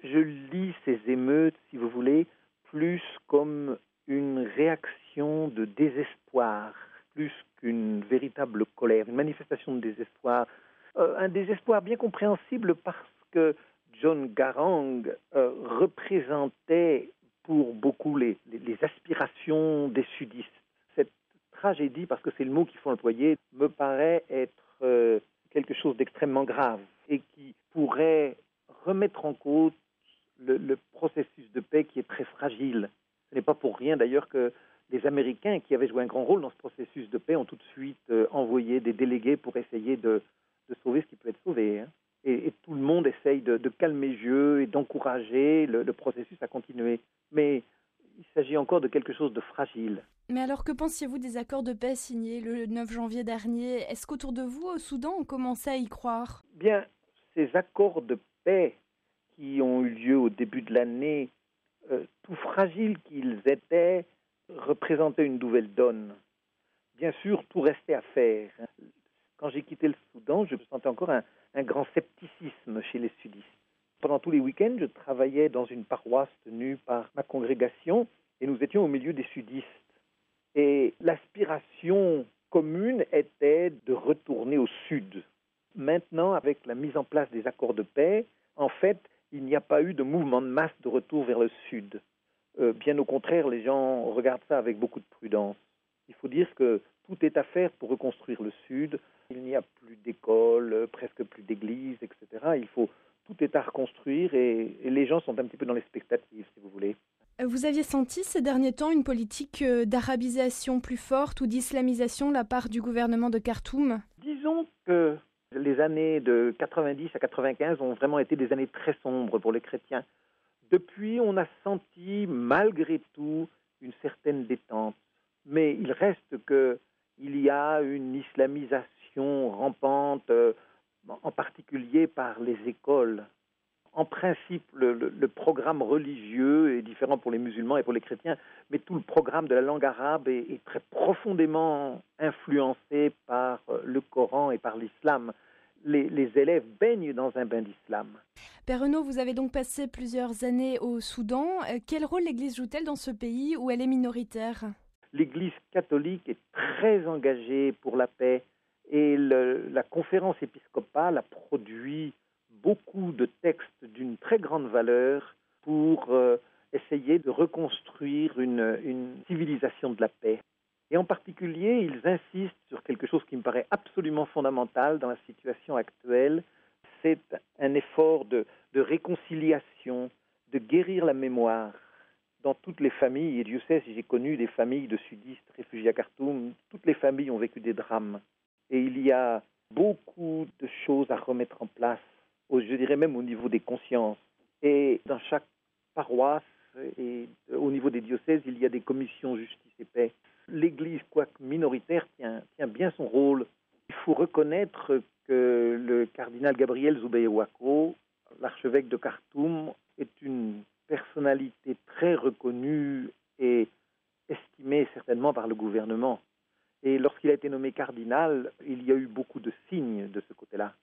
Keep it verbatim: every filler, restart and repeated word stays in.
Je lis ces émeutes, si vous voulez, plus comme une réaction de désespoir, plus qu'une véritable colère, une manifestation de désespoir. Euh, un désespoir bien compréhensible parce que John Garang euh, représentait pour beaucoup les, les, les aspirations des sudistes. Cette tragédie, parce que c'est le mot qu'il faut employer, me paraît être euh, quelque chose d'extrêmement grave et qui pourrait remettre en cause le, le processus de paix qui est très fragile. Ce n'est pas pour rien d'ailleurs que les Américains, qui avaient joué un grand rôle dans ce processus de paix, ont tout de suite euh, envoyé des délégués pour essayer de, de sauver ce qui peut être sauvé. Hein. Et, et tout le monde essaye de, de calmer le jeu et d'encourager le, le processus à continuer. Mais il s'agit encore de quelque chose de fragile. Mais alors, que pensiez-vous des accords de paix signés le neuf janvier dernier? Est-ce qu'autour de vous, au Soudan, on commençait à y croire? Bien, ces accords de paix qui ont eu lieu au début de l'année, euh, tout fragiles qu'ils étaient, représentaient une nouvelle donne. Bien sûr, tout restait à faire. Quand j'ai quitté le Soudan, je sentais encore un, un grand scepticisme chez les sudistes. Pendant tous les week-ends, je travaillais dans une paroisse tenue par ma congrégation et nous étions au milieu des sudistes. Et l'aspiration commune était de retourner au sud. Maintenant, avec la mise en place des accords de paix, en fait, il n'y a pas eu de mouvement de masse de retour vers le sud. Euh, bien au contraire, les gens regardent ça avec beaucoup de prudence. Il faut dire que tout est à faire pour reconstruire le sud. Il n'y a plus d'écoles, presque plus d'églises, et cetera. Il faut, tout est à reconstruire et, et les gens sont un petit peu dans l'expectative, si vous voulez. Vous aviez senti ces derniers temps une politique d'arabisation plus forte ou d'islamisation de la part du gouvernement de Khartoum? Disons que les années de quatre-vingt-dix à quatre-vingt-quinze ont vraiment été des années très sombres pour les chrétiens. Depuis, on a senti malgré tout une certaine détente. Mais il reste qu'il y a une islamisation rampante, euh, en particulier par les écoles. En principe, le, le, le programme religieux est différent pour les musulmans et pour les chrétiens, mais tout le programme de la langue arabe est, est très profondément influencé par le Coran et par l'islam. Les, les élèves baignent dans un bain d'islam. Père Renaud, vous avez donc passé plusieurs années au Soudan. Quel rôle l'Église joue-t-elle dans ce pays où elle est minoritaire? L'Église catholique est très engagée pour la paix et le, la conférence épiscopale a produit beaucoup de textes d'une très grande valeur pour euh, essayer de reconstruire une, une civilisation de la paix. Et en particulier, ils insistent sur quelque chose qui me paraît absolument fondamental dans la situation actuelle, c'est un effort de, de réconciliation, de guérir la mémoire dans toutes les familles. Et Dieu sait si j'ai connu des familles de sudistes réfugiés à Khartoum, toutes les familles ont vécu des drames. Et il y a beaucoup de choses à remettre en place, je dirais même au niveau des consciences. Et dans chaque paroisse et au niveau des diocèses, il y a des commissions justice et paix. L'Église, quoique minoritaire, tient, tient bien son rôle. Il faut reconnaître que le cardinal Gabriel Zubeir-Wako, l'archevêque de Khartoum, est une personnalité très reconnue et estimée certainement par le gouvernement. Et lorsqu'il a été nommé cardinal, il y a eu beaucoup de signes de ce côté-là.